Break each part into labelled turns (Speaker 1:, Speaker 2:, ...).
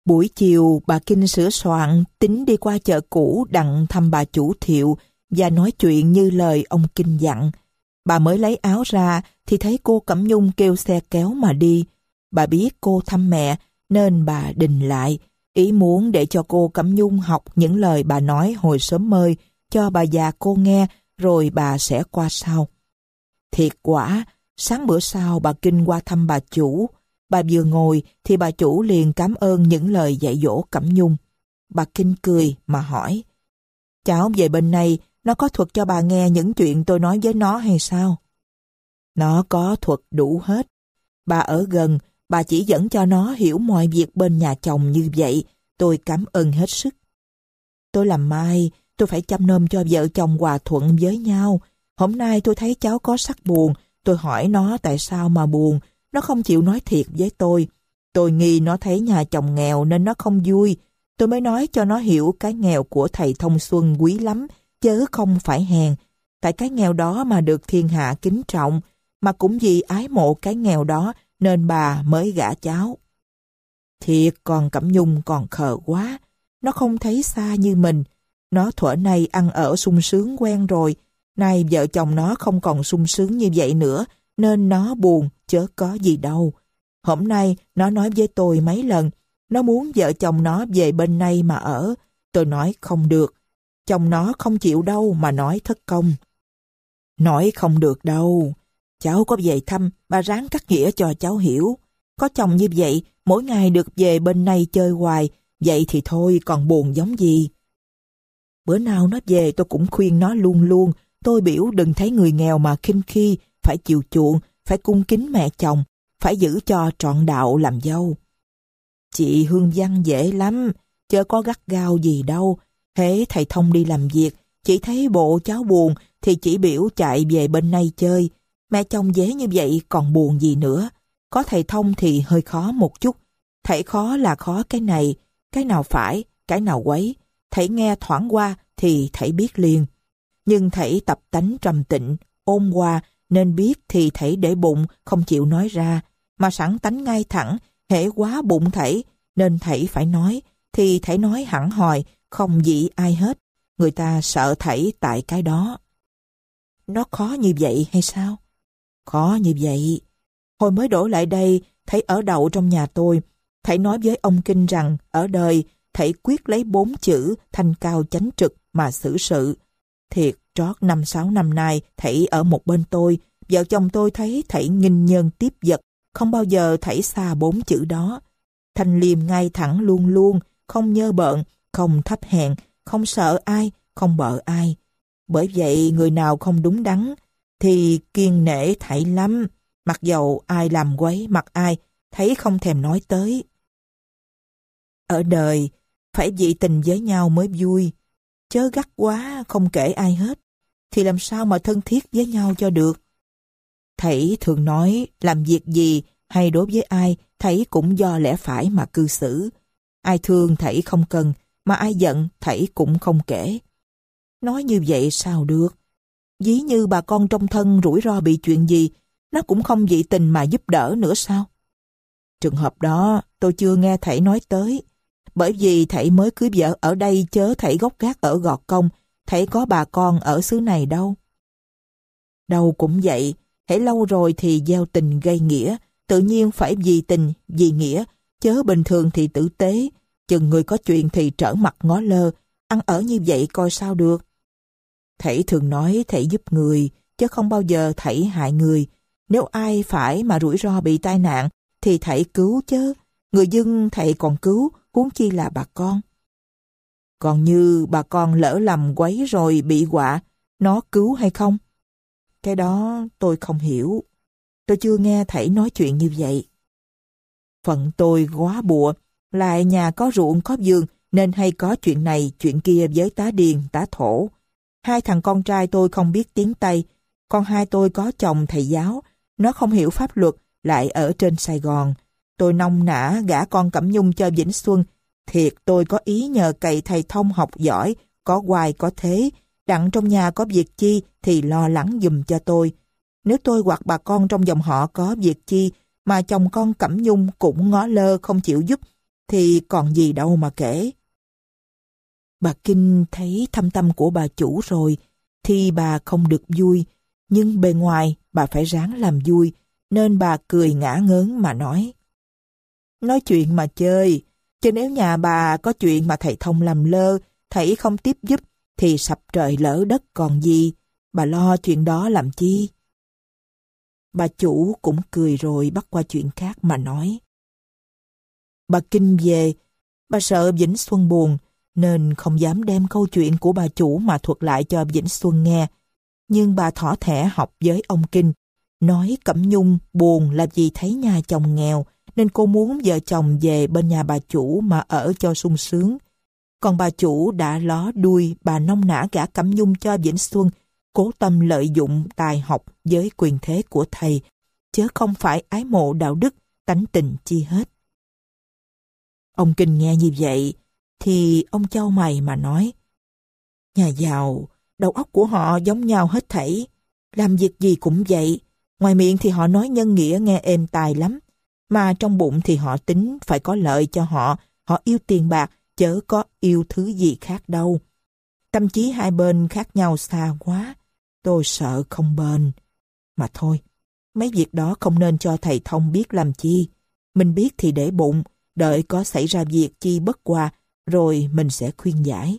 Speaker 1: Buổi chiều bà Kinh sửa soạn tính đi qua chợ cũ đặng thăm bà chủ Thiệu và nói chuyện như lời ông Kinh dặn. Bà mới lấy áo ra thì thấy cô Cẩm Nhung kêu xe kéo mà đi. Bà biết cô thăm mẹ nên bà đình lại, ý muốn để cho cô Cẩm Nhung học những lời bà nói hồi sớm mơi cho bà già cô nghe, rồi bà sẽ qua sau. Thiệt quả, sáng bữa sau bà Kinh qua thăm bà chủ. Bà vừa ngồi thì bà chủ liền cảm ơn những lời dạy dỗ Cẩm Nhung. Bà Kinh cười mà hỏi: "Cháu về bên này, nó có thuật cho bà nghe những chuyện tôi nói với nó hay sao?" "Nó có thuật đủ hết. Bà ở gần, bà chỉ dẫn cho nó hiểu mọi việc bên nhà chồng như vậy. Tôi cảm ơn hết sức. Tôi làm mai, tôi phải chăm nom cho vợ chồng hòa thuận với nhau. Hôm nay tôi thấy cháu có sắc buồn, tôi hỏi nó tại sao mà buồn. Nó không chịu nói thiệt với tôi. Tôi nghi nó thấy nhà chồng nghèo nên nó không vui. Tôi mới nói cho nó hiểu cái nghèo của thầy Thông Xuân quý lắm, chớ không phải hèn. Tại cái nghèo đó mà được thiên hạ kính trọng, mà cũng vì ái mộ cái nghèo đó nên bà mới gả cháu." Thiệt còn Cẩm Nhung còn khờ quá. Nó không thấy xa như mình. Nó thuở này ăn ở sung sướng quen rồi. Nay vợ chồng nó không còn sung sướng như vậy nữa, nên nó buồn chớ có gì đâu. Hôm nay nó nói với tôi mấy lần, nó muốn vợ chồng nó về bên này mà ở. Tôi nói không được. Chồng nó không chịu đâu mà nói thất công. Nói không được đâu. Cháu có về thăm, bà ráng cắt nghĩa cho cháu hiểu. Có chồng như vậy, mỗi ngày được về bên này chơi hoài, vậy thì thôi còn buồn giống gì. Bữa nào nó về tôi cũng khuyên nó luôn luôn, tôi biểu đừng thấy người nghèo mà khinh khi, phải chiều chuộng, phải cung kính mẹ chồng, phải giữ cho trọn đạo làm dâu. Chị Hương Văn dễ lắm, chớ có gắt gao gì đâu. Hễ thầy Thông đi làm việc, chị thấy bộ cháu buồn thì chỉ biểu chạy về bên này chơi. Mẹ chồng dễ như vậy còn buồn gì nữa. Có thầy Thông thì hơi khó một chút. Thầy khó là khó cái này, cái nào phải, cái nào quấy. Thầy nghe thoảng qua thì thầy biết liền. Nhưng thầy tập tánh trầm tịnh, ôn hòa nên biết thì thầy để bụng không chịu nói ra. Mà sẵn tánh ngay thẳng, hễ quá bụng thầy nên thầy phải nói, thì thầy nói hẳn hòi, không dị ai hết. Người ta sợ thầy tại cái đó. Nó khó như vậy hay sao? Khó như vậy. Hồi mới đổ lại đây, thầy ở đậu trong nhà tôi. Thầy nói với ông Kinh rằng ở đời thầy quyết lấy 4 chữ thanh cao chánh trực mà xử sự. Thiệt trót 5-6 năm nay thầy ở một bên tôi, vợ chồng tôi thấy thầy nghinh nhân tiếp vật, không bao giờ thầy xa 4 chữ đó. Thanh liêm ngay thẳng luôn luôn, không nhơ bợn, không thấp hèn, không sợ ai, không bợ ai. Bởi vậy người nào không đúng đắn thì kiêng nể thầy lắm, mặc dầu ai làm quấy mặt ai, thấy không thèm nói tới. Ở đời phải dị tình với nhau mới vui, chớ gắt quá không kể ai hết, thì làm sao mà thân thiết với nhau cho được. Thầy thường nói làm việc gì hay đối với ai, thầy cũng do lẽ phải mà cư xử. Ai thương thầy không cần, mà ai giận thầy cũng không kể. Nói như vậy sao được? Ví như bà con trong thân rủi ro bị chuyện gì, nó cũng không dị tình mà giúp đỡ nữa sao? Trường hợp đó tôi chưa nghe thầy nói tới. Bởi vì thầy mới cưới vợ ở đây chớ thầy gốc gác ở Gò Công, thầy có bà con ở xứ này đâu. Đâu cũng vậy, hễ lâu rồi thì gieo tình gây nghĩa, tự nhiên phải vì tình, vì nghĩa, chớ bình thường thì tử tế, chừng người có chuyện thì trở mặt ngó lơ, ăn ở như vậy coi sao được. Thầy thường nói thầy giúp người, chứ không bao giờ thầy hại người. Nếu ai phải mà rủi ro bị tai nạn, thì thầy cứu chứ. Người dân thầy còn cứu, huống chi là bà con. Còn như bà con lỡ lầm quấy rồi bị họa, nó cứu hay không? Cái đó tôi không hiểu. Tôi chưa nghe thầy nói chuyện như vậy. Phận tôi quá bụa, lại nhà có ruộng có vườn, nên hay có chuyện này chuyện kia với tá điền tá thổ. 2 thằng con trai tôi không biết tiếng Tây, con hai tôi có chồng thầy giáo, nó không hiểu pháp luật, lại ở trên Sài Gòn. Tôi nông nã gả con Cẩm Nhung cho Vĩnh Xuân. Thiệt tôi có ý nhờ cậy thầy Thông học giỏi, có hoài có thế, đặng trong nhà có việc chi thì lo lắng giùm cho tôi. Nếu tôi hoặc bà con trong dòng họ có việc chi mà chồng con Cẩm Nhung cũng ngó lơ không chịu giúp, thì còn gì đâu mà kể. Bà Kinh thấy thâm tâm của bà chủ rồi, thì bà không được vui, nhưng bề ngoài bà phải ráng làm vui, nên bà cười ngả ngớn mà nói. Nói chuyện mà chơi, chứ nếu nhà bà có chuyện mà thầy Thông làm lơ, thầy không tiếp giúp, thì sập trời lỡ đất còn gì, bà lo chuyện đó làm chi? Bà chủ cũng cười rồi bắt qua chuyện khác mà nói. Bà Kinh về, bà sợ Vĩnh Xuân buồn, nên không dám đem câu chuyện của bà chủ mà thuật lại cho Vĩnh Xuân nghe. Nhưng bà thỏ thẻ học với ông Kinh, nói Cẩm Nhung buồn là vì thấy nhà chồng nghèo, nên cô muốn vợ chồng về bên nhà bà chủ mà ở cho sung sướng. Còn bà chủ đã ló đuôi bà nông nã gả Cẩm Nhung cho Vĩnh Xuân, cố tâm lợi dụng tài học với quyền thế của thầy, chứ không phải ái mộ đạo đức, tánh tình chi hết. Ông Kinh nghe như vậy, thì ông chau mày mà nói. Nhà giàu, đầu óc của họ giống nhau hết thảy, làm việc gì cũng vậy. Ngoài miệng thì họ nói nhân nghĩa nghe êm tai lắm, mà trong bụng thì họ tính phải có lợi cho họ yêu tiền bạc, chớ có yêu thứ gì khác đâu. Tâm trí hai bên khác nhau xa quá, tôi sợ không bền. Mà thôi, mấy việc đó không nên cho thầy Thông biết làm chi. Mình biết thì để bụng, đợi có xảy ra việc chi bất hòa, rồi mình sẽ khuyên giải.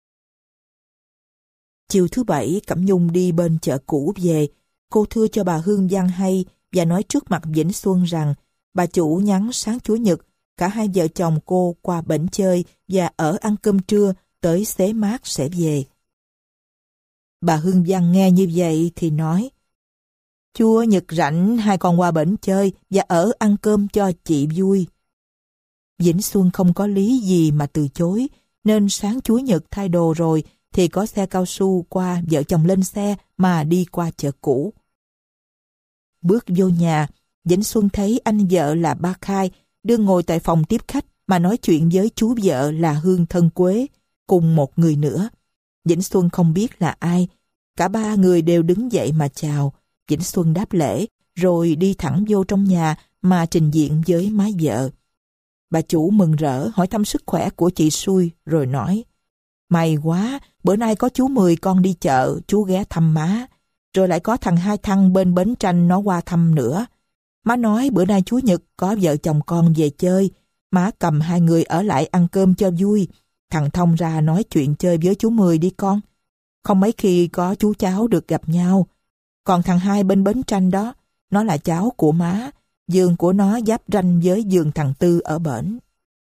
Speaker 1: Chiều thứ Bảy, Cẩm Nhung đi bên chợ cũ về, cô thưa cho bà Hương Văn hay và nói trước mặt Vĩnh Xuân rằng bà chủ nhắn sáng Chủ nhật, cả hai vợ chồng cô qua bển chơi và ở ăn cơm trưa, tới xế mát sẽ về. Bà Hương Văn nghe như vậy thì nói, Chúa nhật rảnh hai con qua bển chơi và ở ăn cơm cho chị vui. Vĩnh Xuân không có lý gì mà từ chối, nên sáng Chúa nhật thay đồ rồi thì có xe cao su qua, vợ chồng lên xe mà đi qua chợ cũ. Bước vô nhà, Vĩnh Xuân thấy anh vợ là Ba Khai đương ngồi tại phòng tiếp khách mà nói chuyện với chú vợ là Hương Thân Quế, cùng một người nữa. Vĩnh Xuân không biết là ai. Cả ba người đều đứng dậy mà chào. Vĩnh Xuân đáp lễ, rồi đi thẳng vô trong nhà mà trình diện với má vợ. Bà chủ mừng rỡ hỏi thăm sức khỏe của chị Xui, rồi nói, may quá, bữa nay có chú Mười con đi chợ, chú ghé thăm má. Rồi lại có thằng Hai Thăng bên Bến Tranh nó qua thăm nữa. Má nói bữa nay Chủ nhật có vợ chồng con về chơi, má cầm hai người ở lại ăn cơm cho vui. Thằng Thông ra nói chuyện chơi với chú Mười đi con. Không mấy khi có chú cháu được gặp nhau. Còn thằng Hai bên Bến Tranh đó, nó là cháu của má, giường của nó giáp ranh với giường thằng Tư ở bển.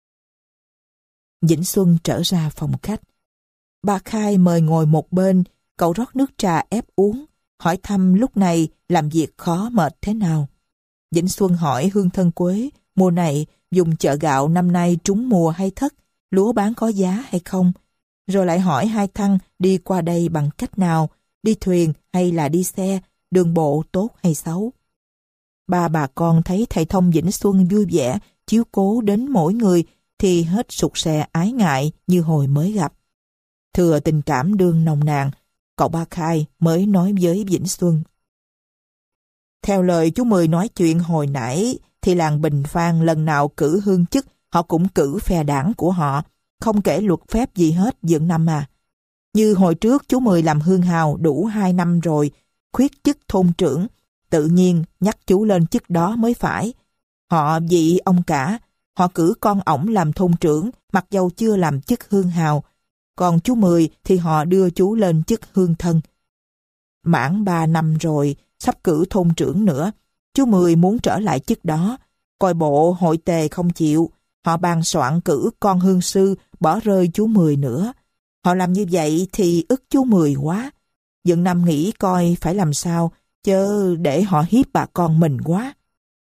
Speaker 1: Vĩnh Xuân trở ra phòng khách. Ba Khai mời ngồi một bên, cậu rót nước trà ép uống, hỏi thăm lúc này làm việc khó mệt thế nào. Vĩnh Xuân hỏi Hương Thân Quế, mùa này dùng chợ gạo năm nay trúng mùa hay thất, lúa bán có giá hay không. Rồi lại hỏi Hai Thăng đi qua đây bằng cách nào, đi thuyền hay là đi xe, đường bộ tốt hay xấu. Ba bà con thấy thầy Thông Vĩnh Xuân vui vẻ, chiếu cố đến mỗi người thì hết sụt sè ái ngại như hồi mới gặp. Thừa tình cảm đương nồng nàn, cậu Ba Khai mới nói với Vĩnh Xuân. Theo lời chú Mười nói chuyện hồi nãy, thì làng Bình Phan lần nào cử hương chức, họ cũng cử phe đảng của họ, không kể luật phép gì hết dựng năm à. Như hồi trước chú Mười làm hương hào đủ 2 năm rồi, khuyết chức thôn trưởng, tự nhiên nhắc chú lên chức đó mới phải. Họ vị ông cả, họ cử con ổng làm thôn trưởng, mặc dầu chưa làm chức hương hào. Còn chú Mười thì họ đưa chú lên chức hương thân. Mãn 3 năm rồi, sắp cử thôn trưởng nữa. Chú Mười muốn trở lại chức đó. Coi bộ hội tề không chịu. Họ bàn soạn cử con hương sư, bỏ rơi chú Mười nữa. Họ làm như vậy thì ức chú Mười quá. Dựng năm nghĩ coi phải làm sao, chớ để họ hiếp bà con mình quá.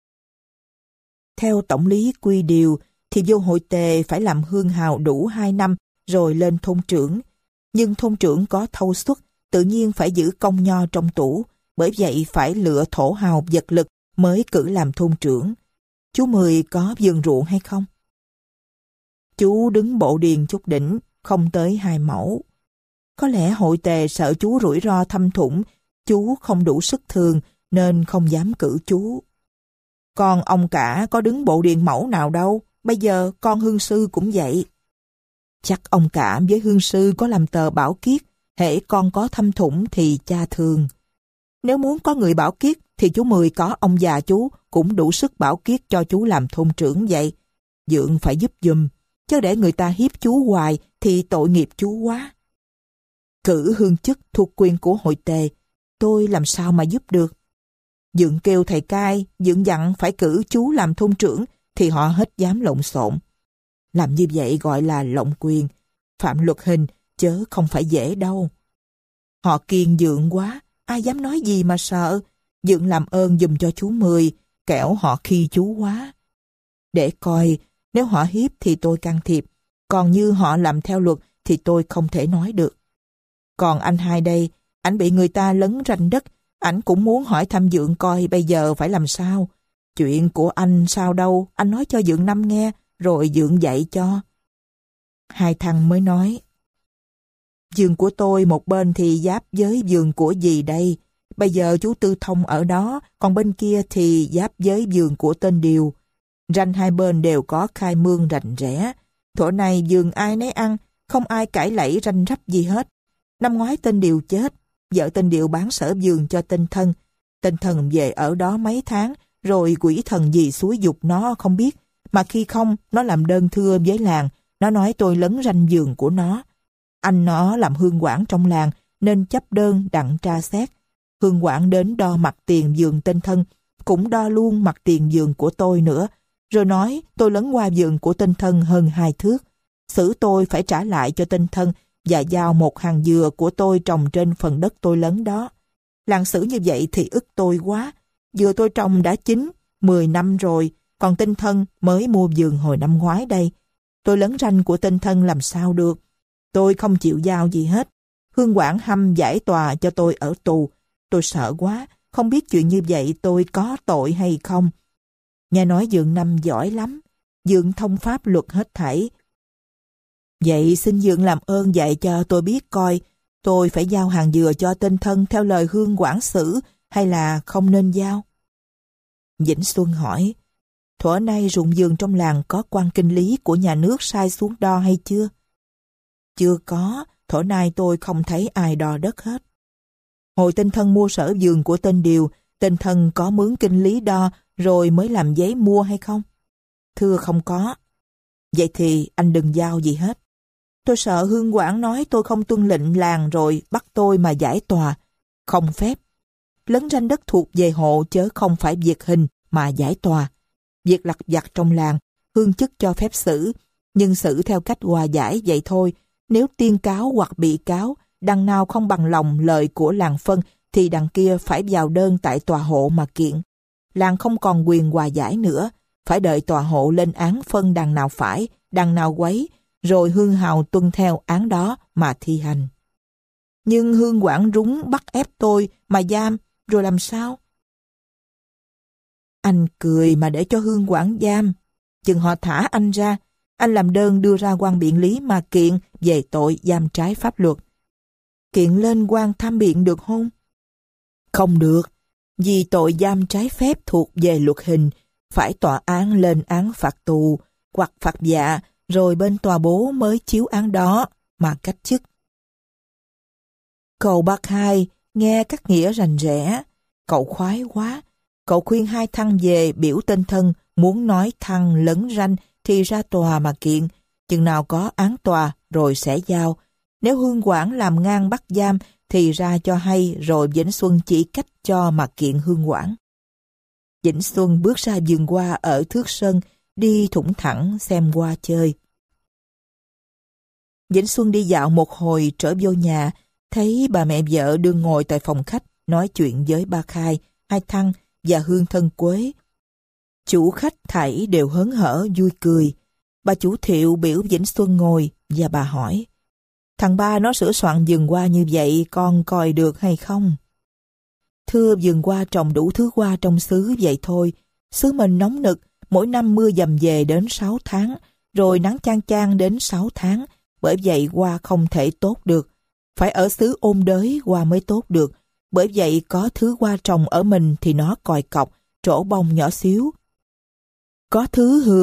Speaker 1: Theo tổng lý quy điều, thì vô hội tề phải làm hương hào đủ 2 năm, rồi lên thôn trưởng. Nhưng thôn trưởng có thâu suất, tự nhiên phải giữ công nho trong tủ, bởi vậy phải lựa thổ hào vật lực mới cử làm thôn trưởng. Chú Mười có vườn ruộng hay không? Chú đứng bộ điền chút đỉnh, không tới 2 mẫu. Có lẽ hội tề sợ chú rủi ro thâm thủng, chú không đủ sức thường nên không dám cử chú. Còn ông cả có đứng bộ điền mẫu nào đâu, bây giờ con Hương sư cũng vậy. Chắc ông Cảm với Hương sư có làm tờ bảo kiết, hễ con có thâm thủng thì cha thường. Nếu muốn có người bảo kiết thì chú Mười có ông già chú cũng đủ sức bảo kiết cho chú làm thôn trưởng vậy. Dượng phải giúp giùm, chứ để người ta hiếp chú hoài thì tội nghiệp chú quá. Cử hương chức thuộc quyền của hội tề, tôi làm sao mà giúp được. Dượng kêu thầy cai, dượng dặn phải cử chú làm thôn trưởng thì họ hết dám lộn xộn. Làm như vậy gọi là lộng quyền, phạm luật hình, chớ không phải dễ đâu. Họ kiêng dượng quá, ai dám nói gì mà sợ. Dượng làm ơn giùm cho chú Mười, kẻo họ khi chú quá. Để coi, nếu họ hiếp thì tôi can thiệp, còn như họ làm theo luật thì tôi không thể nói được. Còn anh hai đây, ảnh bị người ta lấn ranh đất, ảnh cũng muốn hỏi thăm dượng coi bây giờ phải làm sao. Chuyện của anh sao đâu, anh nói cho dượng Năm nghe, rồi dượng dạy cho. Hai thằng mới nói, vườn của tôi một bên thì giáp với vườn của dì đây. Bây giờ chú Tư Thông ở đó, còn bên kia thì giáp với vườn của tên Điều. Ranh hai bên đều có khai mương rành rẽ. Thuở này vườn ai nấy ăn, không ai cãi lẫy ranh rắp gì hết. Năm ngoái tên Điều chết, vợ tên Điều bán sở vườn cho tên Thân. Tên Thân về ở đó mấy tháng, rồi quỷ thần gì xúi giục nó không biết. Mà khi không, nó làm đơn thưa với làng, nó nói tôi lấn ranh vườn của nó. Anh nó làm hương quản trong làng, nên chấp đơn đặng tra xét. Hương quản đến đo mặt tiền vườn tên Thân, cũng đo luôn mặt tiền vườn của tôi nữa, rồi nói tôi lấn qua vườn của tên Thân hơn 2 thước. Xử tôi phải trả lại cho tên Thân và giao một hàng dừa của tôi trồng trên phần đất tôi lấn đó. Làng xử như vậy thì ức tôi quá. Dừa tôi trồng đã chín, 10 năm rồi, còn tên Thân mới mua vườn hồi năm ngoái đây. Tôi lấn ranh của tên Thân làm sao được. Tôi không chịu giao gì hết. Hương quản hăm giải tòa cho tôi ở tù. Tôi sợ quá, không biết chuyện như vậy tôi có tội hay không. Nghe nói dượng Năm giỏi lắm, dượng thông pháp luật hết thảy. Vậy xin dượng làm ơn dạy cho tôi biết coi, tôi phải giao hàng dừa cho tên Thân theo lời hương quản xử hay là không nên giao? Vĩnh Xuân hỏi, thuở nay ruộng vườn trong làng có quan kinh lý của nhà nước sai xuống đo hay chưa? Chưa có, thuở nay tôi không thấy ai đo đất hết. Hồi tên Thân mua sở vườn của tên Điều, tên Thân có mướn kinh lý đo rồi mới làm giấy mua hay không? Thưa không có. Vậy thì anh đừng giao gì hết. Tôi sợ hương quản nói tôi không tuân lệnh làng rồi bắt tôi mà giải tòa. Không phép. Lấn ranh đất thuộc về hộ chớ không phải việc hình mà giải tòa. Việc lặt vặt trong làng, hương chức cho phép xử, nhưng xử theo cách hòa giải vậy thôi. Nếu tiên cáo hoặc bị cáo, đằng nào không bằng lòng lời của làng phân thì đằng kia phải vào đơn tại tòa hộ mà kiện. Làng không còn quyền hòa giải nữa, phải đợi tòa hộ lên án phân đằng nào phải, đằng nào quấy, rồi hương hào tuân theo án đó mà thi hành. Nhưng hương quản rúng bắt ép tôi mà giam, rồi làm sao? Anh cười mà để cho hương quản giam, chừng họ thả anh ra, anh làm đơn đưa ra quan biện lý mà kiện về tội giam trái pháp luật. Kiện lên quan tham biện được không? Không được, vì tội giam trái phép thuộc về luật hình, phải tòa án lên án phạt tù hoặc phạt dạ, rồi bên tòa bố mới chiếu án đó mà cách chức. Cậu bác hai nghe các nghĩa rành rẽ, cậu khoái quá. Cậu khuyên hai thằng về biểu tên Thân, muốn nói thằng lấn ranh thì ra tòa mà kiện, chừng nào có án tòa rồi sẽ giao. Nếu hương quản làm ngang bắt giam thì ra cho hay, rồi Vĩnh Xuân chỉ cách cho mà kiện hương quản. Vĩnh Xuân bước ra vườn hoa ở thước sân, đi thủng thẳng xem hoa chơi. Vĩnh Xuân đi dạo một hồi trở vô nhà, thấy bà mẹ vợ đương ngồi tại phòng khách nói chuyện với ba Khai, hai thằng và Hương Thân Quế. Chủ khách thảy đều hớn hở vui cười. Bà chủ Thiệu biểu Vĩnh Xuân ngồi và bà hỏi, thằng ba nó sửa soạn vườn hoa như vậy con coi được hay không? Thưa, vườn hoa trồng đủ thứ hoa trong xứ vậy thôi. Xứ mình nóng nực, mỗi năm mưa dầm về đến 6 tháng, rồi nắng chang chang đến 6 tháng, bởi vậy hoa không thể tốt được. Phải ở xứ ôn đới hoa mới tốt được, bởi vậy có thứ hoa trồng ở mình thì nó còi cọc, trổ bông nhỏ xíu. Có thứ hường phải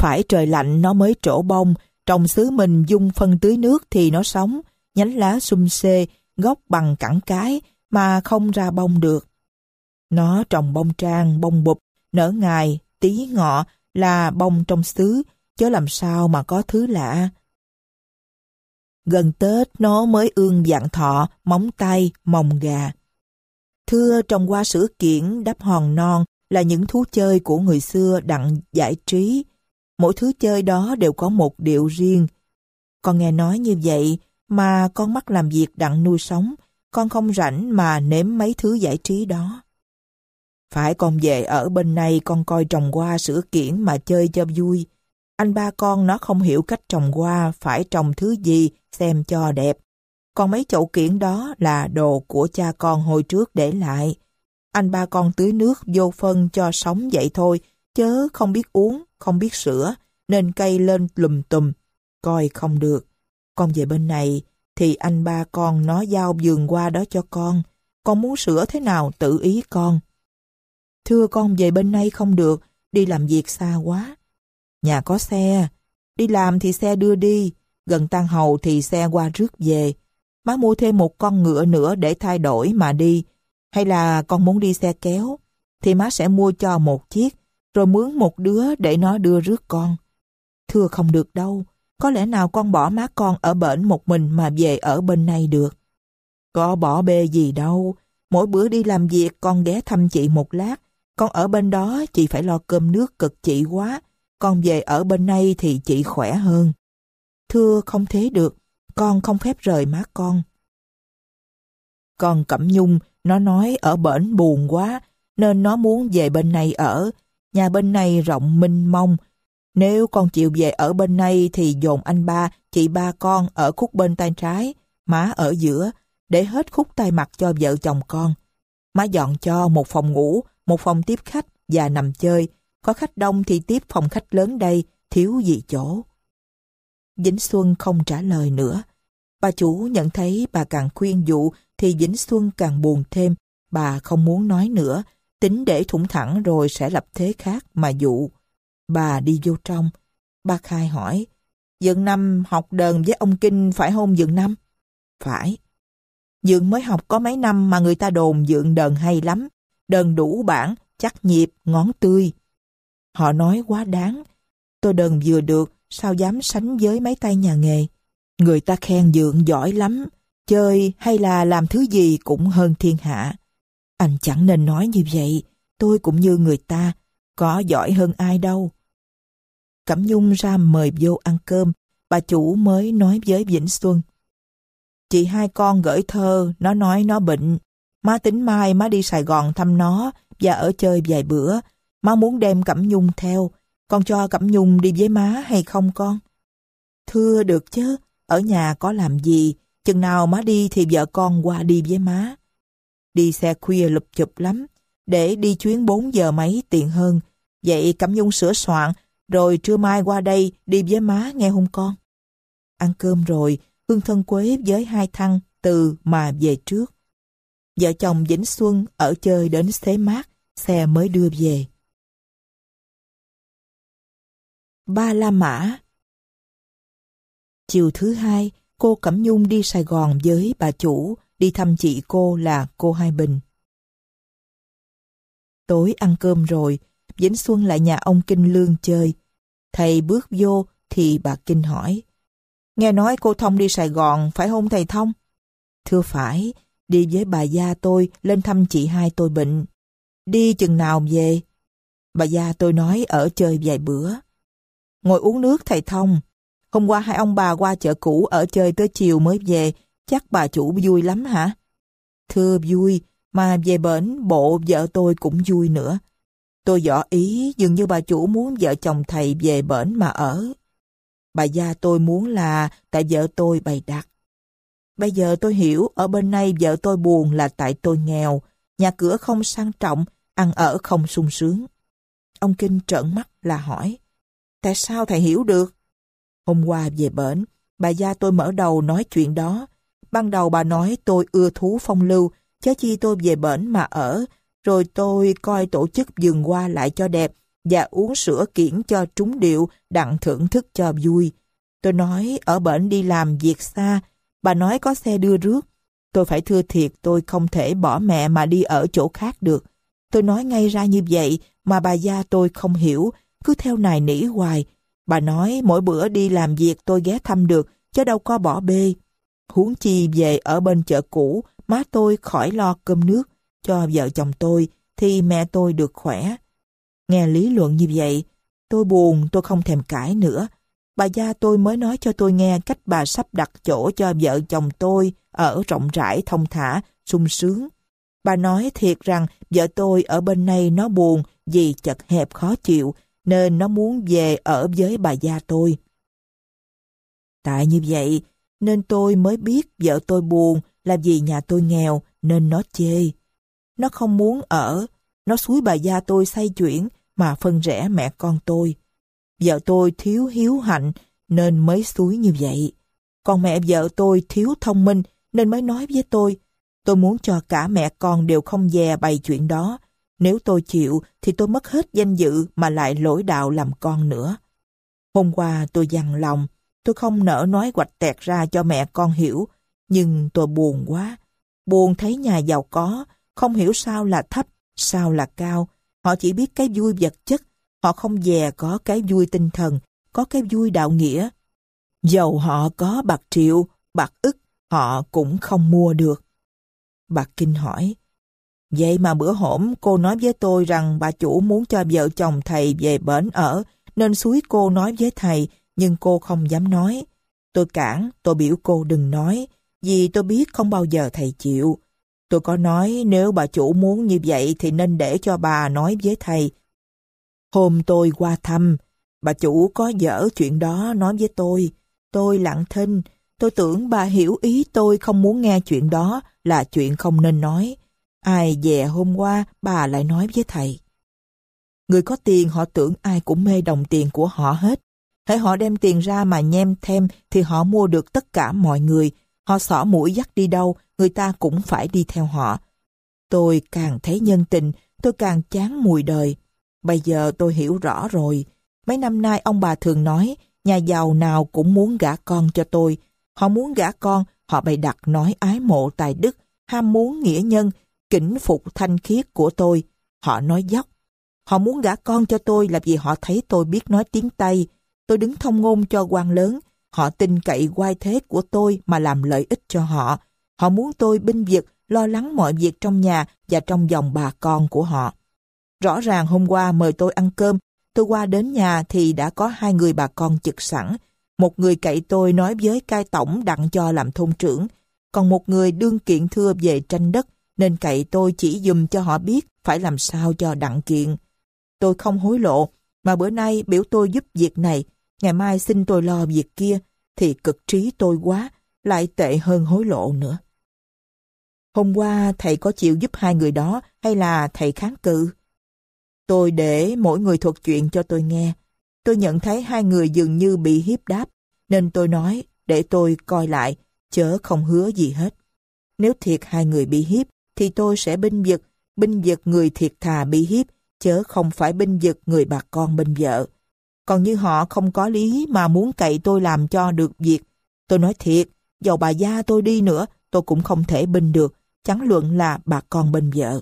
Speaker 1: Phải trời lạnh nó mới trổ bông, trồng xứ mình dung phân tưới nước thì nó sống, nhánh lá sum xê, gốc bằng cẳng cái mà không ra bông được. Nó trồng bông trang, bông bụp, nở ngài, tí ngọ là bông trong xứ, chứ làm sao mà có thứ lạ. Gần Tết nó mới ương vạn thọ, móng tay, mồng gà. Thưa trồng hoa sữa kiển, đắp hòn non là những thú chơi của người xưa đặng giải trí. Mỗi thứ chơi đó đều có một điệu riêng. Con nghe nói như vậy mà con mắc làm việc đặng nuôi sống, con không rảnh mà nếm mấy thứ giải trí đó. Phải con về ở bên này con coi trồng hoa sữa kiển mà chơi cho vui. Anh ba con nó không hiểu cách trồng hoa phải trồng thứ gì xem cho đẹp. Còn mấy chậu kiển đó là đồ của cha con hồi trước để lại. Anh ba con tưới nước vô phân cho sống vậy thôi, chớ không biết uống, không biết sửa, nên cây lên lùm tùm, coi không được. Con về bên này thì anh ba con nó giao vườn hoa đó cho con muốn sửa thế nào tự ý con. Thưa con về bên này không được, đi làm việc xa quá. Nhà có xe, đi làm thì xe đưa đi, gần Tan Hầu thì xe qua rước về. Má mua thêm một con ngựa nữa để thay đổi mà đi. Hay là con muốn đi xe kéo, thì má sẽ mua cho một chiếc, rồi mướn một đứa để nó đưa rước con. Thưa không được đâu, có lẽ nào con bỏ má con ở bển một mình mà về ở bên này được. Có bỏ bê gì đâu, mỗi bữa đi làm việc con ghé thăm chị một lát, con ở bên đó chị phải lo cơm nước cực chị quá, con về ở bên này thì chị khỏe hơn. Thưa không thế được, con không phép rời má con. Con Cẩm Nhung, nó nói ở bển buồn quá, nên nó muốn về bên này ở. Nhà bên này rộng mênh mông. Nếu con chịu về ở bên này thì dồn anh ba, chị ba con ở khúc bên tay trái, má ở giữa, để hết khúc tay mặt cho vợ chồng con. Má dọn cho một phòng ngủ, một phòng tiếp khách và nằm chơi. Có khách đông thì tiếp phòng khách lớn đây, thiếu gì chỗ. Vĩnh Xuân không trả lời nữa. Bà chủ nhận thấy bà càng khuyên dụ thì Vĩnh Xuân càng buồn thêm. Bà không muốn nói nữa, tính để thủng thẳng rồi sẽ lập thế khác mà dụ. Bà đi vô trong. Ba Khai hỏi, Dượng Năm học đờn với ông Kinh phải không Dượng Năm? Phải. Dượng mới học có mấy năm mà người ta đồn Dượng đờn hay lắm. Đờn đủ bản, chắc nhịp, ngón tươi. Họ nói quá đáng. Tôi đờn vừa được, sao dám sánh với mấy tay nhà nghề. Người ta khen Dượng giỏi lắm, chơi hay là làm thứ gì cũng hơn thiên hạ. Anh chẳng nên nói như vậy, tôi cũng như người ta, có giỏi hơn ai đâu. Cẩm Nhung ra mời vô ăn cơm, bà chủ mới nói với Vĩnh Xuân. Chị hai con gửi thơ, nó nói nó bệnh. Má tính mai má đi Sài Gòn thăm nó và ở chơi vài bữa. Má muốn đem Cẩm Nhung theo, con cho Cẩm Nhung đi với má hay không con? Thưa được chứ, ở nhà có làm gì, chừng nào má đi thì vợ con qua đi với má. Đi xe khuya lụp chụp lắm, để đi chuyến 4 giờ mấy tiện hơn. Vậy Cẩm Nhung sửa soạn, rồi trưa mai qua đây đi với má nghe không con? Ăn cơm rồi, Hương thân quế với hai thằng từ mà về trước. Vợ chồng Vĩnh Xuân ở chơi đến xế mát, xe mới đưa về. Ba La Mã. Chiều thứ hai, cô Cẩm Nhung đi Sài Gòn với bà chủ, đi thăm chị cô là cô Hai Bình. Tối ăn cơm rồi, Vĩnh Xuân lại nhà ông Kinh Lương chơi. Thầy bước vô thì bà Kinh hỏi, nghe nói cô Thông đi Sài Gòn phải không thầy Thông? Thưa phải, đi với bà gia tôi lên thăm chị hai tôi bệnh. Đi chừng nào về? Bà gia tôi nói ở chơi vài bữa. Ngồi uống nước thầy Thông. Hôm qua hai ông bà qua chợ cũ ở chơi tới chiều mới về, chắc bà chủ vui lắm hả? Thưa vui, mà về bển bộ vợ tôi cũng vui nữa. Tôi dò ý dường như bà chủ muốn vợ chồng thầy về bển mà ở. Bà gia tôi muốn là tại vợ tôi bày đặt. Bây giờ tôi hiểu ở bên này vợ tôi buồn là tại tôi nghèo, nhà cửa không sang trọng, ăn ở không sung sướng. Ông Kinh trợn mắt là hỏi, tại sao thầy hiểu được? Hôm qua về bển, bà gia tôi mở đầu nói chuyện đó. Ban đầu bà nói tôi ưa thú phong lưu, chớ chi tôi về bển mà ở, rồi tôi coi tổ chức vườn hoa lại cho đẹp, và uống sữa kiển cho trúng điệu đặng thưởng thức cho vui. Tôi nói ở bển đi làm việc xa, bà nói có xe đưa rước. Tôi phải thưa thiệt tôi không thể bỏ mẹ mà đi ở chỗ khác được. Tôi nói ngay ra như vậy mà bà gia tôi không hiểu, cứ theo nài nỉ hoài. Bà nói mỗi bữa đi làm việc tôi ghé thăm được, chứ đâu có bỏ bê. Huống chi về ở bên chợ cũ, má tôi khỏi lo cơm nước cho vợ chồng tôi, thì mẹ tôi được khỏe. Nghe lý luận như vậy, tôi buồn, tôi không thèm cãi nữa. Bà gia tôi mới nói cho tôi nghe cách bà sắp đặt chỗ cho vợ chồng tôi ở rộng rãi, thông thả, sung sướng. Bà nói thiệt rằng vợ tôi ở bên này nó buồn vì chật hẹp khó chịu, nên nó muốn về ở với bà gia tôi. Tại như vậy, nên tôi mới biết vợ tôi buồn là vì nhà tôi nghèo nên nó chê. Nó không muốn ở, nó xúi bà gia tôi xoay chuyển mà phân rẽ mẹ con tôi. Vợ tôi thiếu hiếu hạnh nên mới xúi như vậy. Còn mẹ vợ tôi thiếu thông minh nên mới nói với tôi muốn cho cả mẹ con đều không dè bày chuyện đó. Nếu tôi chịu thì tôi mất hết danh dự mà lại lỗi đạo làm con nữa. Hôm qua tôi dằn lòng, tôi không nỡ nói hoạch tẹt ra cho mẹ con hiểu, nhưng tôi buồn quá. Buồn thấy nhà giàu có, không hiểu sao là thấp, sao là cao. Họ chỉ biết cái vui vật chất, họ không dè có cái vui tinh thần, có cái vui đạo nghĩa. Dầu họ có bạc triệu, bạc ức, họ cũng không mua được. Bà Kinh hỏi, vậy mà bữa hổm cô nói với tôi rằng bà chủ muốn cho vợ chồng thầy về bển ở, nên xúi cô nói với thầy, nhưng cô không dám nói. Tôi cản, tôi biểu cô đừng nói, vì tôi biết không bao giờ thầy chịu. Tôi có nói nếu bà chủ muốn như vậy thì nên để cho bà nói với thầy. Hôm tôi qua thăm, bà chủ có dở chuyện đó nói với tôi lặng thinh. Tôi tưởng bà hiểu ý tôi không muốn nghe chuyện đó là chuyện không nên nói. Ai dè hôm qua bà lại nói với thầy. Người có tiền họ tưởng ai cũng mê đồng tiền của họ hết. Hễ họ đem tiền ra mà nhem thêm thì họ mua được tất cả mọi người. Họ xỏ mũi dắt đi đâu, người ta cũng phải đi theo họ. Tôi càng thấy nhân tình, tôi càng chán mùi đời. Bây giờ tôi hiểu rõ rồi. Mấy năm nay ông bà thường nói, nhà giàu nào cũng muốn gả con cho tôi. Họ muốn gả con, họ bày đặt nói ái mộ tài đức, ham muốn nghĩa nhân, kính phục thanh khiết của tôi. Họ nói dốc. Họ muốn gả con cho tôi là vì họ thấy tôi biết nói tiếng Tây. Tôi đứng thông ngôn cho quan lớn. Họ tin cậy oai thế của tôi mà làm lợi ích cho họ. Họ muốn tôi binh vực, lo lắng mọi việc trong nhà và trong dòng bà con của họ. Rõ ràng hôm qua mời tôi ăn cơm, tôi qua đến nhà thì đã có 2 người bà con chực sẵn. Một người cậy tôi nói với cai tổng đặng cho làm thôn trưởng, còn một người đương kiện thưa về tranh đất, nên cậy tôi chỉ dùm cho họ biết phải làm sao cho đặng kiện. Tôi không hối lộ, mà bữa nay biểu tôi giúp việc này, ngày mai xin tôi lo việc kia, thì cực trí tôi quá, lại tệ hơn hối lộ nữa. Hôm qua thầy có chịu giúp 2 người đó hay là thầy kháng cự? Tôi để mỗi người thuật chuyện cho tôi nghe. Tôi nhận thấy 2 người dường như bị hiếp đáp, nên tôi nói để tôi coi lại, chớ không hứa gì hết. Nếu thiệt 2 người bị hiếp, thì tôi sẽ binh vực người thiệt thà bị hiếp, chớ không phải binh vực người bà con bên vợ. Còn như họ không có lý mà muốn cậy tôi làm cho được việc, tôi nói thiệt, dầu bà gia tôi đi nữa, tôi cũng không thể binh được, chẳng luận là bà con bên vợ.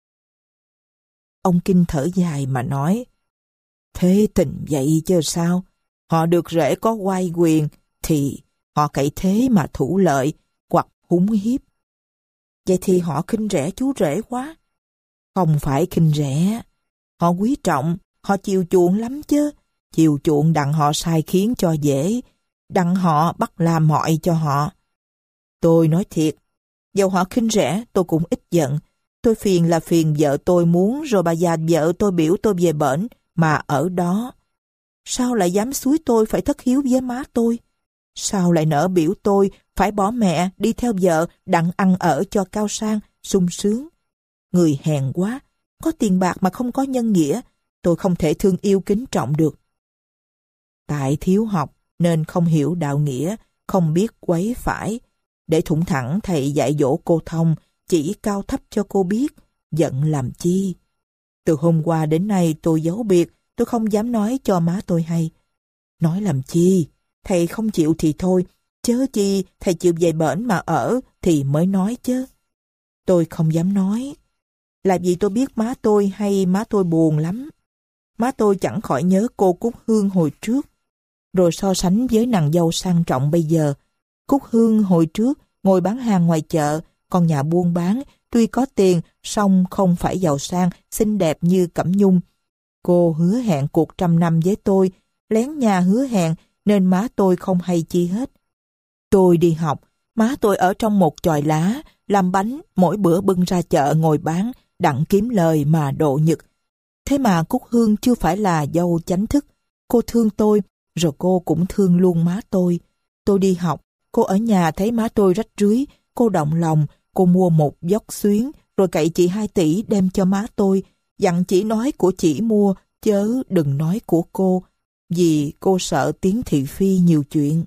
Speaker 1: Ông Kinh thở dài mà nói, thế tình vậy chứ sao? Họ được rễ có oai quyền, thì họ cậy thế mà thủ lợi, hoặc húng hiếp. Vậy thì họ khinh rẻ chú rể quá. Không phải khinh rẻ, họ quý trọng, họ chiều chuộng lắm chứ. Chiều chuộng đặng họ sai khiến cho dễ, đặng họ bắt làm mọi cho họ. Tôi nói thiệt, dầu họ khinh rẻ tôi cũng ít giận. Tôi phiền là phiền vợ tôi muốn, rồi bà già vợ tôi biểu tôi về bển mà ở đó. Sao lại dám xúi tôi phải thất hiếu với má tôi? Sao lại nỡ biểu tôi phải bỏ mẹ đi theo vợ đặng ăn ở cho cao sang, sung sướng? Người hèn quá, có tiền bạc mà không có nhân nghĩa, tôi không thể thương yêu kính trọng được. Tại thiếu học nên không hiểu đạo nghĩa, không biết quấy phải. Để thủng thẳng thầy dạy dỗ cô thông, chỉ cao thấp cho cô biết, giận làm chi. Từ hôm qua đến nay tôi giấu biệt, tôi không dám nói cho má tôi hay. Nói làm chi, thầy không chịu thì thôi, chớ chi thầy chịu về bển mà ở thì mới nói chứ. Tôi không dám nói, là vì tôi biết má tôi hay má tôi buồn lắm. Má tôi chẳng khỏi nhớ cô Cúc Hương hồi trước, rồi so sánh với nàng dâu sang trọng bây giờ. Cúc Hương hồi trước ngồi bán hàng ngoài chợ, còn nhà buôn bán, tuy có tiền, song không phải giàu sang, xinh đẹp như Cẩm Nhung. Cô hứa hẹn cuộc 100 năm với tôi, lén nhà hứa hẹn, nên má tôi không hay chi hết. Tôi đi học, má tôi ở trong một chòi lá, làm bánh, mỗi bữa bưng ra chợ ngồi bán, đặng kiếm lời mà độ nhật. Thế mà Cúc Hương chưa phải là dâu chánh thức. Cô thương tôi, rồi cô cũng thương luôn má tôi. Tôi đi học, cô ở nhà thấy má tôi rách rưới, cô động lòng, cô mua một vốc xuyến, rồi cậy chị 2 tỷ đem cho má tôi, dặn chỉ nói của chị mua, chớ đừng nói của cô, vì cô sợ tiếng thị phi nhiều chuyện.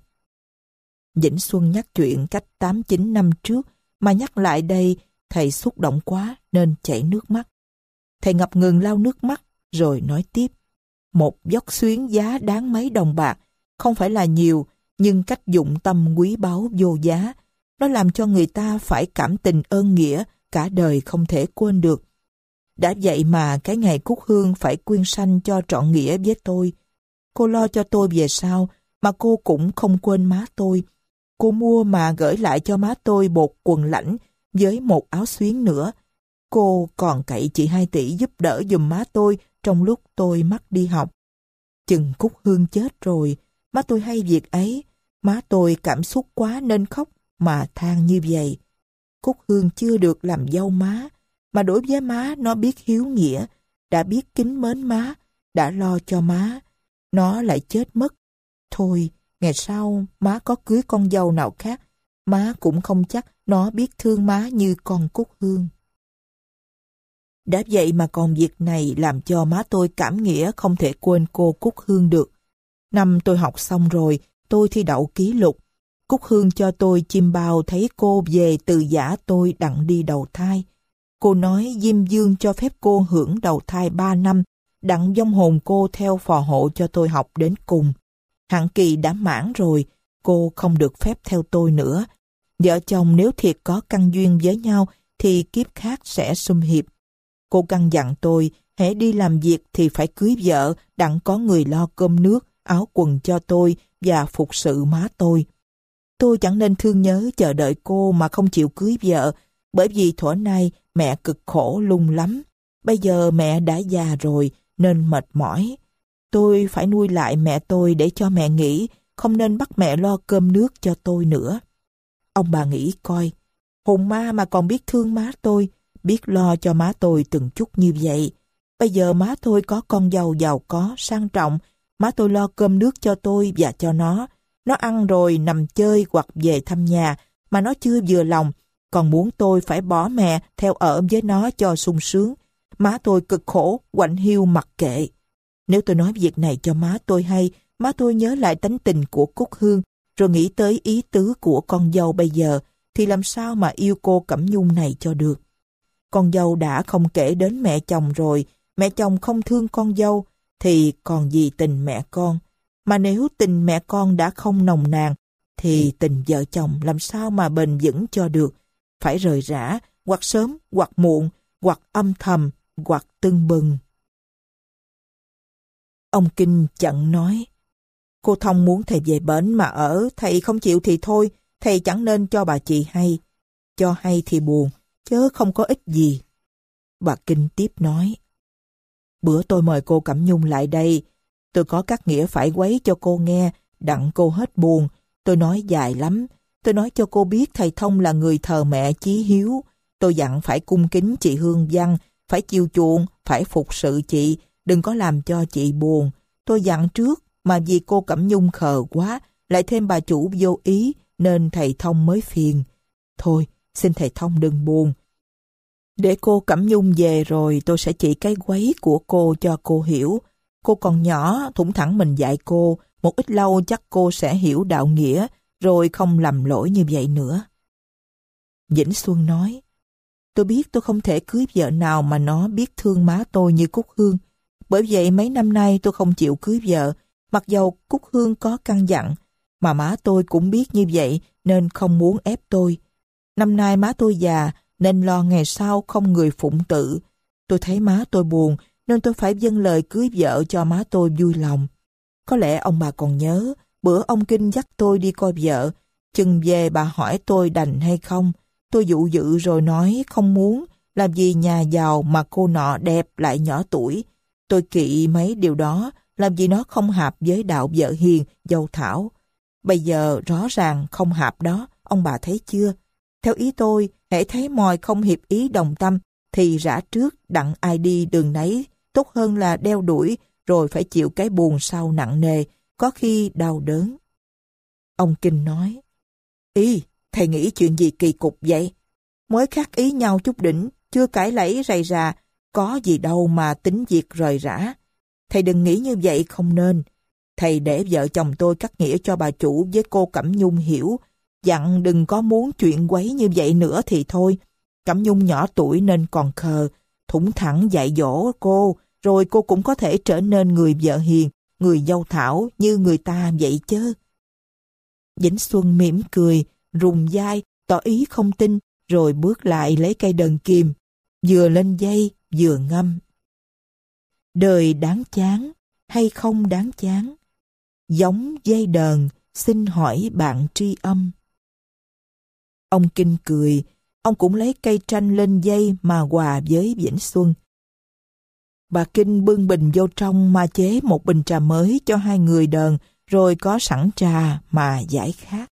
Speaker 1: Vĩnh Xuân nhắc chuyện cách 8-9 năm trước, mà nhắc lại đây, thầy xúc động quá nên chảy nước mắt. Thầy ngập ngừng lau nước mắt, rồi nói tiếp. Một vốc xuyến giá đáng mấy đồng bạc, không phải là nhiều, nhưng cách dụng tâm quý báu vô giá. Nó làm cho người ta phải cảm tình ơn nghĩa, cả đời không thể quên được. Đã vậy mà cái ngày Cúc Hương phải quyên sanh cho trọn nghĩa với tôi. Cô lo cho tôi về sau, mà cô cũng không quên má tôi. Cô mua mà gửi lại cho má tôi bột quần lãnh với một áo xuyến nữa. Cô còn cậy chị 2 tỷ giúp đỡ giùm má tôi trong lúc tôi mắc đi học. Chừng Cúc Hương chết rồi, má tôi hay việc ấy. Má tôi cảm xúc quá nên khóc mà than như vậy. Cúc Hương chưa được làm dâu má, mà đối với má nó biết hiếu nghĩa, đã biết kính mến má, đã lo cho má. Nó lại chết mất. Thôi, ngày sau má có cưới con dâu nào khác, má cũng không chắc nó biết thương má như con Cúc Hương. Đã vậy mà còn việc này làm cho má tôi cảm nghĩa không thể quên cô Cúc Hương được. Năm tôi học xong rồi, tôi thi đậu ký lục. Cúc Hương cho tôi chim bao thấy cô về từ giã tôi đặng đi đầu thai. Cô nói Diêm Dương cho phép cô hưởng đầu thai 3 năm, đặng vong hồn cô theo phò hộ cho tôi học đến cùng. Hạn kỳ đã mãn rồi, cô không được phép theo tôi nữa. Vợ chồng nếu thiệt có căn duyên với nhau thì kiếp khác sẽ sum hiệp. Cô căn dặn tôi, hễ đi làm việc thì phải cưới vợ, đặng có người lo cơm nước, áo quần cho tôi và phục sự má tôi. Tôi chẳng nên thương nhớ chờ đợi cô mà không chịu cưới vợ, bởi vì thuở nay mẹ cực khổ lung lắm. Bây giờ mẹ đã già rồi nên mệt mỏi. Tôi phải nuôi lại mẹ tôi để cho mẹ nghỉ, không nên bắt mẹ lo cơm nước cho tôi nữa. Ông bà nghĩ coi, hồn ma mà còn biết thương má tôi, biết lo cho má tôi từng chút như vậy. Bây giờ má tôi có con dâu giàu có, sang trọng, má tôi lo cơm nước cho tôi và cho nó. Nó ăn rồi nằm chơi hoặc về thăm nhà, mà nó chưa vừa lòng, còn muốn tôi phải bỏ mẹ theo ở với nó cho sung sướng. Má tôi cực khổ, quạnh hiu mặc kệ. Nếu tôi nói việc này cho má tôi hay, má tôi nhớ lại tánh tình của Cúc Hương, rồi nghĩ tới ý tứ của con dâu bây giờ, thì làm sao mà yêu cô Cẩm Nhung này cho được. Con dâu đã không kể đến mẹ chồng rồi, mẹ chồng không thương con dâu, thì còn gì tình mẹ con. Mà nếu tình mẹ con đã không nồng nàn, thì tình vợ chồng làm sao mà bền vững cho được. Phải rời rã, hoặc sớm, hoặc muộn, hoặc âm thầm, hoặc tưng bừng. Ông Kinh chận nói, cô Thông muốn thầy về bển mà ở, thầy không chịu thì thôi, thầy chẳng nên cho bà chị hay. Cho hay thì buồn, chớ không có ích gì. Bà Kinh tiếp nói, bữa tôi mời cô Cẩm Nhung lại đây, tôi có các nghĩa phải quấy cho cô nghe, đặng cô hết buồn. Tôi nói dài lắm, tôi nói cho cô biết thầy Thông là người thờ mẹ chí hiếu. Tôi dặn phải cung kính chị Hương Văn, phải chiều chuộng, phải phục sự chị, đừng có làm cho chị buồn. Tôi dặn trước, mà vì cô Cẩm Nhung khờ quá, lại thêm bà chủ vô ý, nên thầy Thông mới phiền. Thôi, xin thầy Thông đừng buồn. Để cô Cẩm Nhung về rồi tôi sẽ chỉ cái quấy của cô cho cô hiểu. Cô còn nhỏ, thủng thẳng mình dạy cô, một ít lâu chắc cô sẽ hiểu đạo nghĩa, rồi không lầm lỗi như vậy nữa. Vĩnh Xuân nói, tôi biết tôi không thể cưới vợ nào mà nó biết thương má tôi như Cúc Hương, Bởi vậy mấy năm nay tôi không chịu cưới vợ, mặc dầu Cúc Hương có căn dặn, mà má tôi cũng biết như vậy nên không muốn ép tôi. Năm nay má tôi già nên lo ngày sau không người phụng tự. Tôi thấy má tôi buồn nên tôi phải dâng lời cưới vợ cho má tôi vui lòng. Có lẽ ông bà còn nhớ, bữa ông Kinh dắt tôi đi coi vợ, chừng về bà hỏi tôi đành hay không. Tôi dụ dự rồi nói không muốn, làm gì nhà giàu mà cô nọ đẹp lại nhỏ tuổi. Tôi kỵ mấy điều đó, làm gì nó không hợp với đạo vợ hiền, dâu thảo. Bây giờ rõ ràng không hợp đó, ông bà thấy chưa? Theo ý tôi, hễ thấy mòi không hiệp ý đồng tâm, thì rã trước đặng ai đi đường nấy, tốt hơn là đeo đuổi, rồi phải chịu cái buồn sau nặng nề, có khi đau đớn. Ông Kinh nói, ý, thầy nghĩ chuyện gì kỳ cục vậy? Mới khác ý nhau chút đỉnh, chưa cãi lẫy rầy rà, có gì đâu mà tính việc rời rã. Thầy đừng nghĩ như vậy không nên. Thầy để vợ chồng tôi cắt nghĩa cho bà chủ với cô Cẩm Nhung hiểu, dặn đừng có muốn chuyện quấy như vậy nữa thì thôi. Cẩm Nhung nhỏ tuổi nên còn khờ, thủng thẳng dạy dỗ cô, rồi cô cũng có thể trở nên người vợ hiền, người dâu thảo như người ta vậy chứ. Vĩnh Xuân mỉm cười, rùng vai, tỏ ý không tin, rồi bước lại lấy cây đờn kìm, vừa lên dây vừa ngâm. Đời đáng chán hay không đáng chán? Giống dây đờn, xin hỏi bạn tri âm. Ông Kinh cười, ông cũng lấy cây tranh lên dây mà hòa với Vĩnh Xuân. Bà Kinh bưng bình vô trong mà chế một bình trà mới cho hai người đờn, rồi có sẵn trà mà giải khát.